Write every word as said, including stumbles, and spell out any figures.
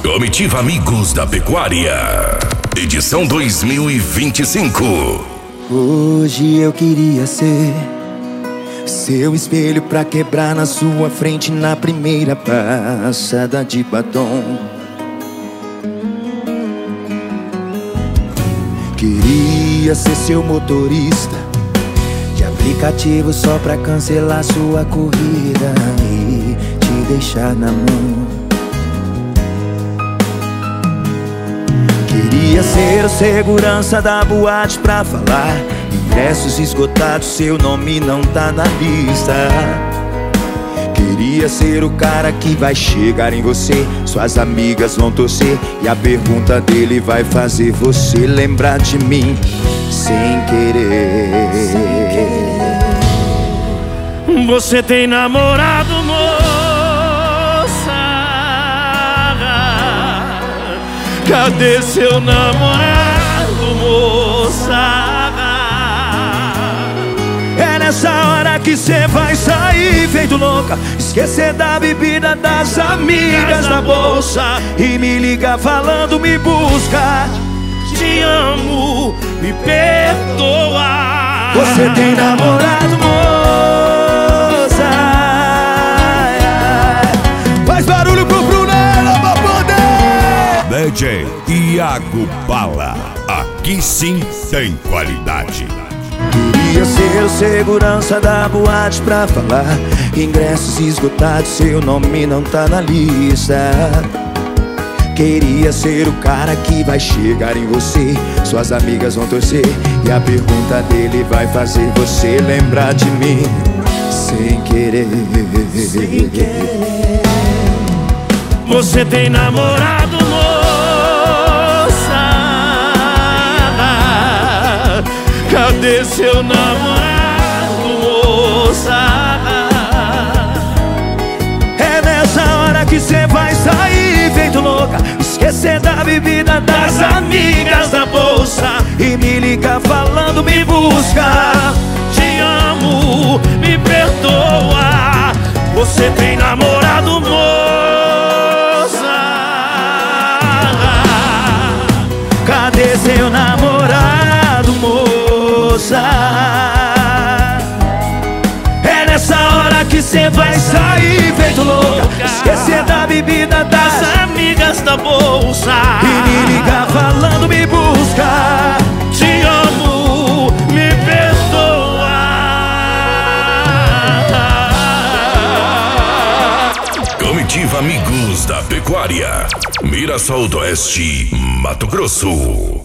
Comitiva Amigos da Pecuária, edição dois mil e vinte e cinco. Hoje eu queria ser seu espelho pra quebrar na sua frente na primeira passada de batom. Queria ser seu motorista de aplicativo só pra cancelar sua corrida e te deixar na mão. Queria ser o segurança da boate pra falar ingressos esgotados, seu nome não tá na lista. Queria ser o cara que vai chegar em você, suas amigas vão torcer e a pergunta dele vai fazer você lembrar de mim sem querer. Você tem namorado, moça? Cadê seu namorado, moça? É nessa hora que cê vai sair feito louca, esquecer da bebida, das amigas da bolsa e me ligar falando me busca. Te amo, me perdoa. Você tem namorado, moça? Faz barulho pro Brunella pra poder. D J Iago Bala, aqui sim tem qualidade. Queria ser o segurança da boate pra falar ingressos esgotados, seu nome não tá na lista. Queria ser o cara que vai chegar em você, suas amigas vão torcer e a pergunta dele vai fazer você lembrar de mim sem querer. Sem querer. Você tem namorado, moça? Cadê seu namorado, moça? É nessa hora que cê vai sair feito louca, esquecer da bebida, das amigas da bolsa e me ligar falando me busca. Te amo, me perdoa. Você tem namorado, moça? Cadê seu namorado, moça? É nessa hora que cê vai sair feito louca, esquecer da bebida, das amigas da bolsa e me ligar falando me busca. Te amo, me perdoa. Comitiva Amigos da Pecuária, Mirassol do Oeste, Mato Grosso.